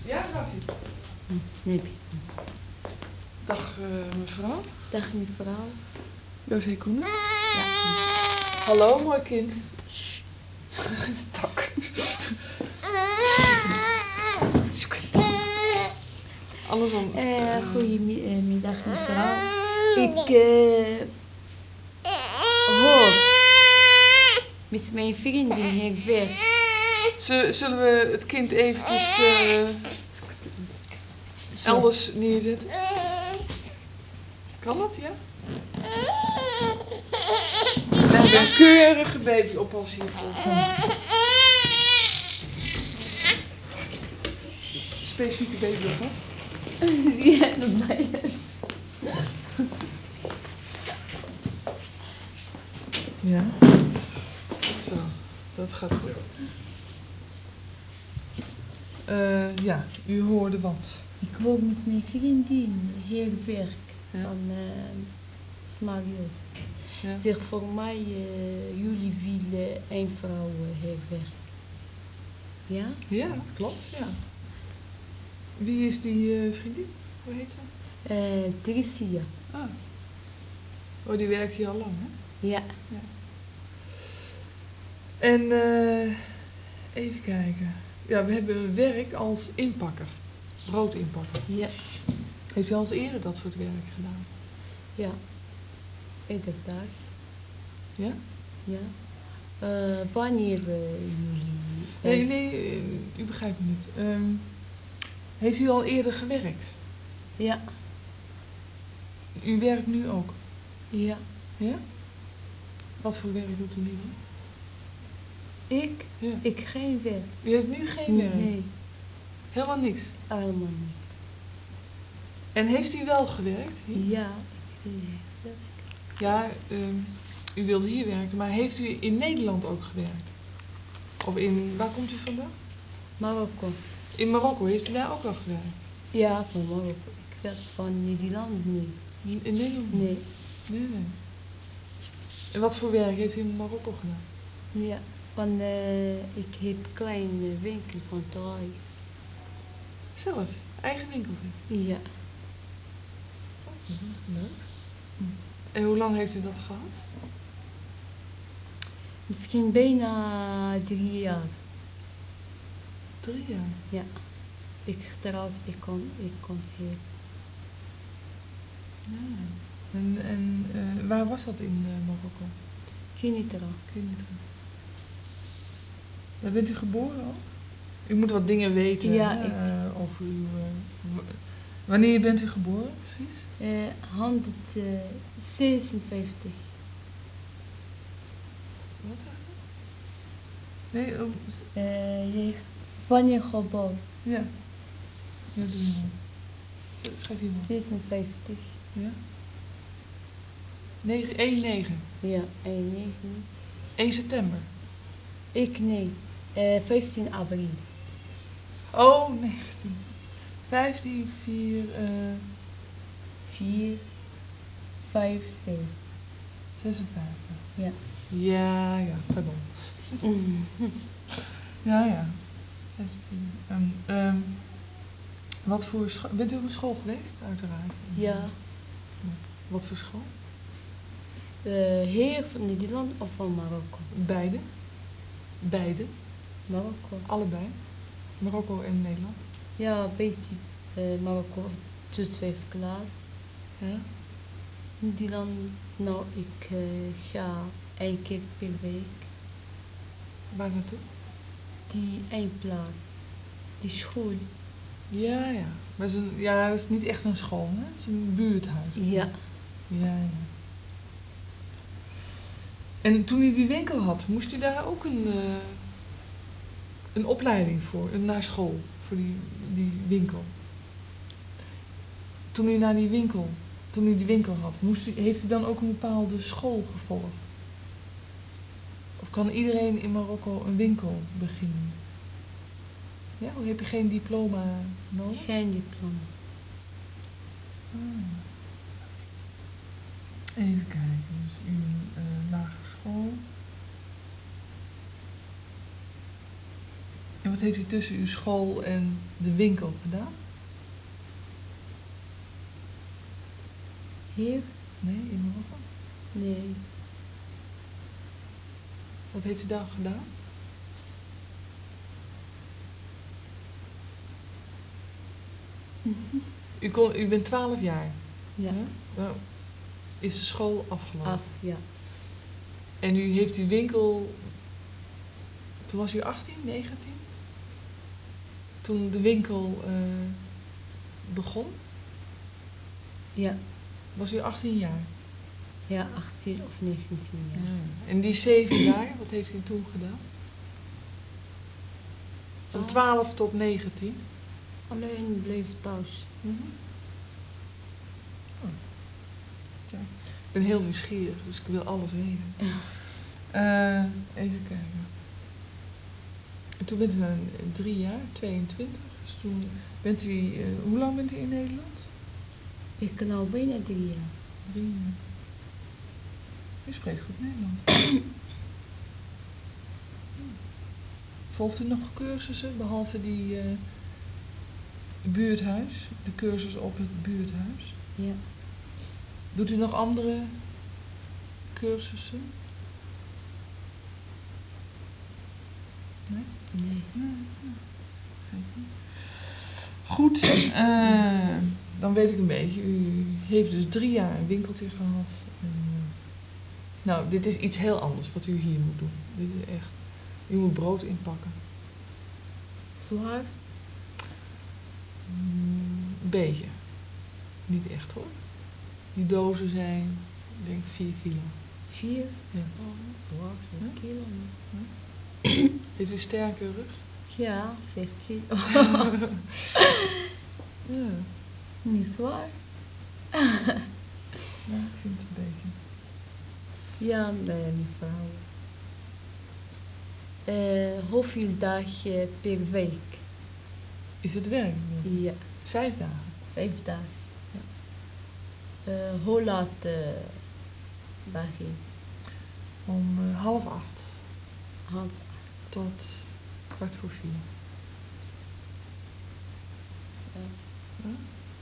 Ja, gaat ie. Nee. Dag mevrouw. Dag mevrouw. José Koenen. Ja. Hallo, mooi kind. Tak. Alles dan. Goedemiddag mevrouw. Ik hoor met mijn vriendin heeft werk. Zullen we het kind eventjes elders neerzetten? Kan dat, ja? We hebben een keurige babyoppas hiervoor. Specifieke babyoppas? Ja, dat ben je. Ja. Zo, dat gaat goed. Ja, u hoorde wat. Ik hoor met mijn vriendin heel werk Ja. van Smarius. Ja. Zeg voor mij, jullie willen een vrouw heel werk. Ja? Ja, klopt, ja. Wie is die vriendin? Hoe heet ze? Tricia. Ah. Oh, die werkt hier al lang, hè? Ja. Ja. En even kijken. Ja, we hebben werk als inpakker. Broodinpakker. Ja. Heeft u al eens eerder dat soort werk gedaan? Ja. Iedere dag. Ja? Ja. Wanneer jullie... Nee, u begrijpt me niet. Heeft u al eerder gewerkt? Ja. U werkt nu ook? Ja. Ja? Wat voor werk doet u nu dan? Ik? Ja. Ik geen werk. U heeft nu geen werk? Nee. Helemaal niks? Helemaal niet. En heeft u wel gewerkt? Hier? Ja, ik wil werk. Ja, u wilde hier werken, maar heeft u in Nederland ook gewerkt? Of waar komt u vandaan? Marokko. In Marokko, heeft u daar ook al gewerkt? Ja, van Marokko. Ik werk van Nederland, nee. In Nederland? Nee. Nee. En wat voor werk heeft u in Marokko gedaan? Ja, ik heb een klein winkel van Thai. Zelf? Eigen winkeltje? Ja. Dat is leuk. En hoe lang heeft u dat gehad? Misschien bijna 3 jaar. 3 jaar? Ja. Ik getrouwd, ik kon hier. Ja. En waar was dat in Marokko? Kinitra. Kinitra. Daar bent u geboren ook? U moet wat dingen weten Ja, over uw... wanneer bent u geboren precies? 156. Wat zeg je? Nee, Wanneer geboren? ja. Ja, doe je maar. Schrijf je maar. 56. Ja? 1-9. Ja, 1/9. 1 september. Ik nee. 15 april. Oh, 19. 15, 4, 4, 5, 6. 56. Ja. Ja, pardon. Ja. 6, 4. Wat voor school? Bent u op een school geweest? Uiteraard. Ja. Wat voor school? Hier van Nederland of van Marokko? Beide. Beide. Marokko. Allebei. Marokko en Nederland. Ja, beetje Marokko, tweede klas. Ja. Nederland, nou, ik ga 1 keer per week. Waar naartoe? Die één plaats. Die school. Ja. Maar dat is niet echt een school, hè? Het is een buurthuis. Ja. Ja. En toen u die winkel had, moest u daar ook een opleiding voor, naar school, voor die winkel? Toen u die winkel had, heeft u dan ook een bepaalde school gevolgd? Of kan iedereen in Marokko een winkel beginnen? Ja, of heb je geen diploma nodig? Geen diploma. Even kijken, dus lagere school. En wat heeft u tussen uw school en de winkel gedaan? Hier? Nee, in Marokko. Nee. Wat heeft u daar gedaan? U bent 12 jaar. Ja. Hè? Nou, is de school afgelopen? Af, ja. En u heeft uw winkel... Toen was u 18, 19? Toen de winkel begon? Ja. Was u 18 jaar? Ja, 18 of 19 jaar. Ja. En die 7 jaar, wat heeft u toen gedaan? Van 12 tot 19? Alleen bleef thuis. Mhm. Oh. Ja. Ik ben heel nieuwsgierig, dus ik wil alles weten. Even kijken. En toen bent u dan 3 jaar, 22. Dus toen bent u... hoe lang bent u in Nederland? Ik kan al bijna 3 jaar. 3 jaar. U spreekt goed Nederlands. Volgt u nog cursussen, behalve die buurthuis? De cursus op het buurthuis? Ja. Doet u nog andere cursussen? Nee? Nee. Goed, dan weet ik een beetje. U heeft dus 3 jaar een winkeltje gehad. En, nou, dit is iets heel anders wat u hier moet doen. Dit is echt... U moet brood inpakken. Zwaar? Een beetje. Niet echt hoor. Die dozen zijn, ik denk 4 kilo. 4? Ja. Oh, zwaar. 4 kilo. Is u sterke rug? Ja, 4 kilo. Ja. Niet zwaar? Ja, ik vind het een beetje. Ja, mevrouw. Hoeveel dagen per week? Is het werk? Ja, 5 dagen. 5 dagen. Ja. Hoe laat begin? Om 7:30 Half tot 4:15. Ja. Ja?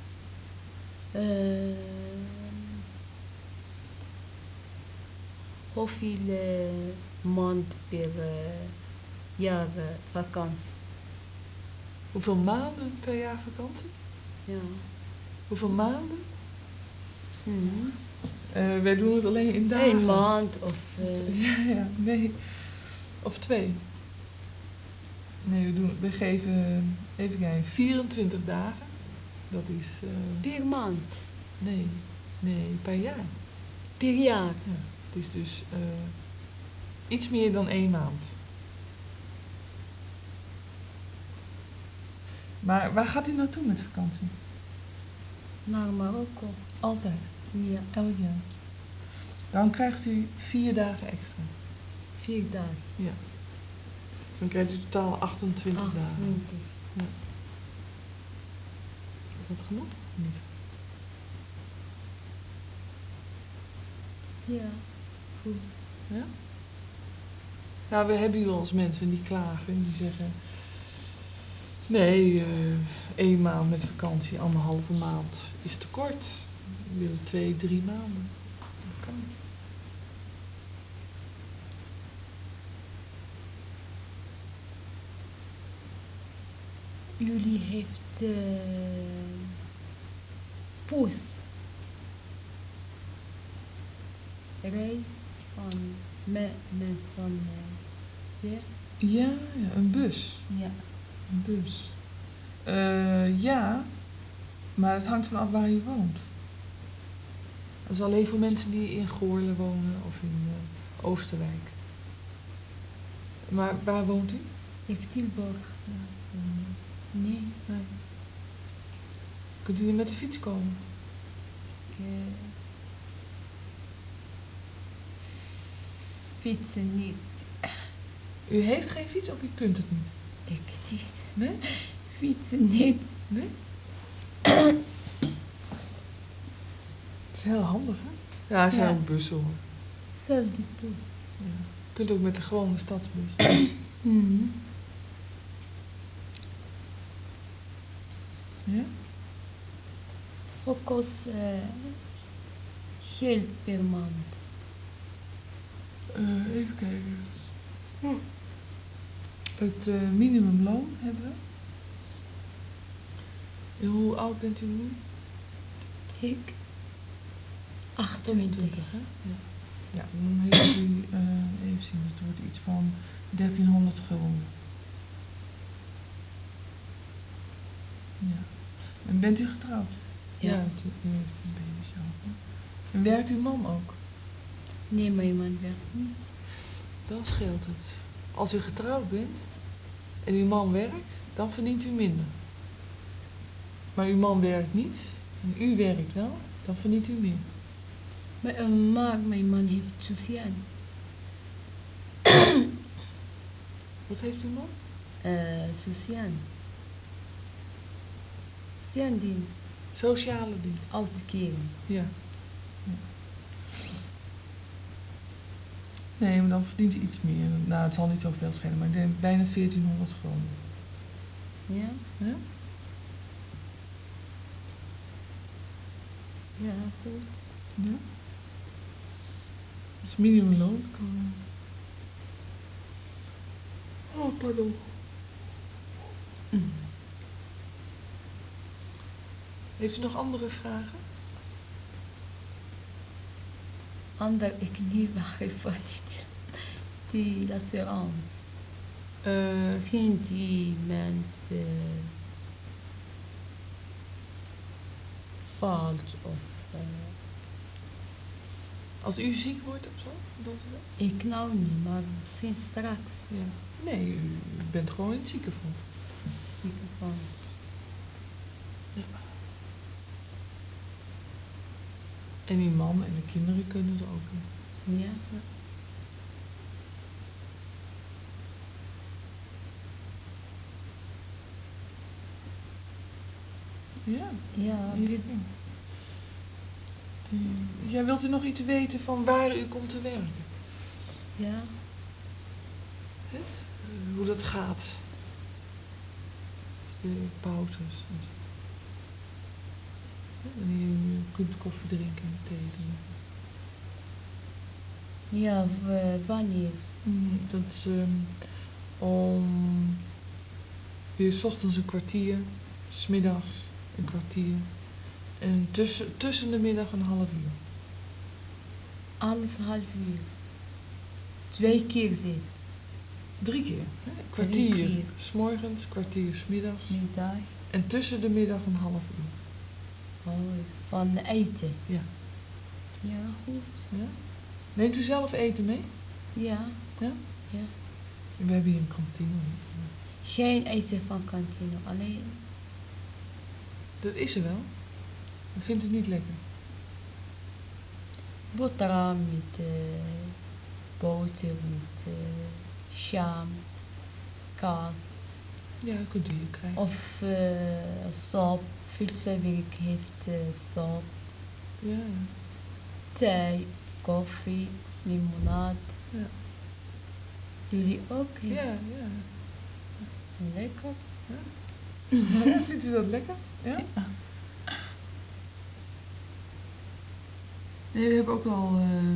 Hoeveel maand per jaar vakantie? Hoeveel maanden per jaar vakantie? Ja. Hoeveel maanden? Mhm. Wij doen het alleen in dagen. 1 maand of... Ja, nee. Of 2. Nee, we geven, even kijken, 24 dagen. Dat is... per maand? Nee, per jaar. Per jaar? Ja, het is dus iets meer dan 1 maand. Maar waar gaat u naartoe met vakantie? Naar Marokko. Altijd? Ja, Elk jaar? Dan krijgt u 4 dagen extra. 4 dagen. Ja. Dus dan krijgt u totaal 28 dagen. 28. Ja. Is dat genoeg? Niet. Ja, goed. Ja? Nou, we hebben hier wel eens mensen die klagen en die zeggen... Nee, 1 maand met vakantie, 1,5 maand is te kort. We willen 2, 3 maanden. Dat kan. Jullie heeft poes. Rij van mensen van hier. Ja, een bus. Ja. Een bus. Ja, maar het hangt vanaf waar je woont. Dat is alleen voor mensen die in Goorlen wonen of in Oosterwijk. Maar waar woont u? Ik Tilburg. Ja, Nee. nee. Kunt u niet met de fiets komen? Ik fietsen niet. U heeft geen fiets of u kunt het niet? Ik niet. Nee? Fietsen niet. Nee? Het is heel handig, hè? Ja, er zijn Ja. ook bussen hoor. Zelfde poes. Ja. Je kunt ook met de gewone stadsbus. Mhm. Ja? Wat kost geld per maand? Even kijken. Het minimumloon hebben we. En hoe oud bent u nu? Ik 28. Hè? Ja. Ja, dan heeft u, even zien, het wordt iets van 1300 gulden. Ja. En bent u getrouwd? Ja. U heeft een baby zo. En werkt uw man ook? Nee, mijn man werkt niet. Dan scheelt het. Als u getrouwd bent en uw man werkt, dan verdient u minder. Maar uw man werkt niet en u werkt wel, dan verdient u meer. Maar mijn man heeft sociaal. Wat heeft uw man? Sociaal. Sociaal dienst. Sociale dienst. Uitkering. Ja. Nee, maar dan verdient hij iets meer. Nou, het zal niet zoveel schelen, maar ik denk bijna 1400 gulden. Ja? Ja? Ja, goed. Ja. Dat is minimumloon. Oh, pardon. Heeft u nog andere vragen? Ander ik niet begrijp wat niet. Die assurance. Misschien die mensen valt of Als u ziek wordt of zo, bedoelt u dat? ik nou niet, maar misschien straks Ja. Nee, u bent gewoon in het ziekenfonds. ziekenfonds. Ja. En uw man en de kinderen kunnen er ook in. Ja. Ja. Ja, Ja, wilt u nog iets weten van waar u komt te werken? ja. Hoe dat gaat? Dus de pauzes. En zo. Wanneer u kunt koffie drinken en thee drinken. Ja, wanneer? Dat is om weer 's ochtends een kwartier, 's middags een kwartier en tussen de middag een half uur. Alles half uur. 2 keer zit. 3 keer. Hè? Kwartier 3 keer. 's morgens, kwartier 's middags Middag. en tussen de middag een half uur. Oh, van eten. Ja. Ja, goed. Ja? Neemt u zelf eten mee? Ja. Ja? Ja. We hebben hier een kantine. Geen eten van kantine, alleen Dat is er wel. Dat vindt u niet lekker. boterham met boter, met jam, kaas. Ja, dat kunt u hier krijgen. Of soep. Veel werk heeft soep. Ja, ja. Thee, koffie, limonade. Ja. Jullie ook? Ja, ja. Lekker. Ja, vindt u dat lekker? Ja? Nee, we hebben ook al...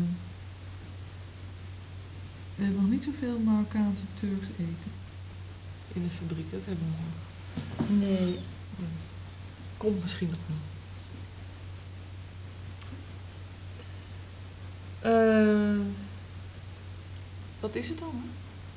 we hebben nog niet zoveel Marokkaans en Turks eten. In de fabriek, dat hebben we nog. Nee. Ja. Komt misschien nog wel. Dat is het dan, hè?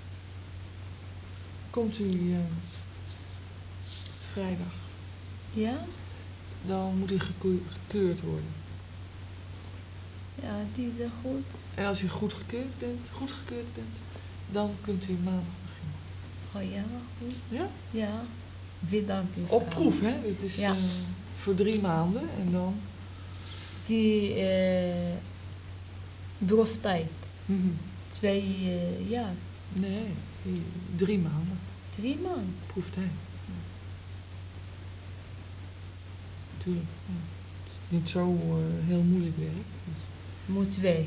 Komt u vrijdag, Ja? dan moet u gekeurd worden. Ja, die is goed. En als u goedgekeurd bent, dan kunt u maandag beginnen. Oh ja, goed. Ja? Ja. Bedankt, mevrouw. Op proef, hè? Het is Ja. voor 3 maanden en dan... Die proeftijd. 2 jaar. Nee, 3 maanden. 3 maanden. Proeftijd. Ja. Tuurlijk. Ja. Het is niet zo heel moeilijk werk. Dus... Moet weg.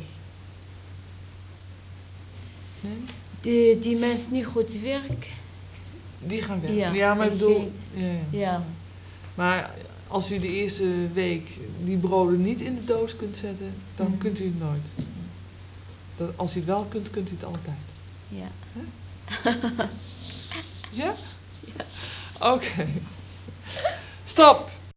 Nee? Die mensen niet goed werk. Die gaan weg. Ja, Ja, maar ik bedoel... Ja. Maar als u de eerste week die broden niet in de doos kunt zetten, dan kunt u het nooit. Als u het wel kunt, kunt u het altijd. Ja. Ja? Ja? Oké. Stop!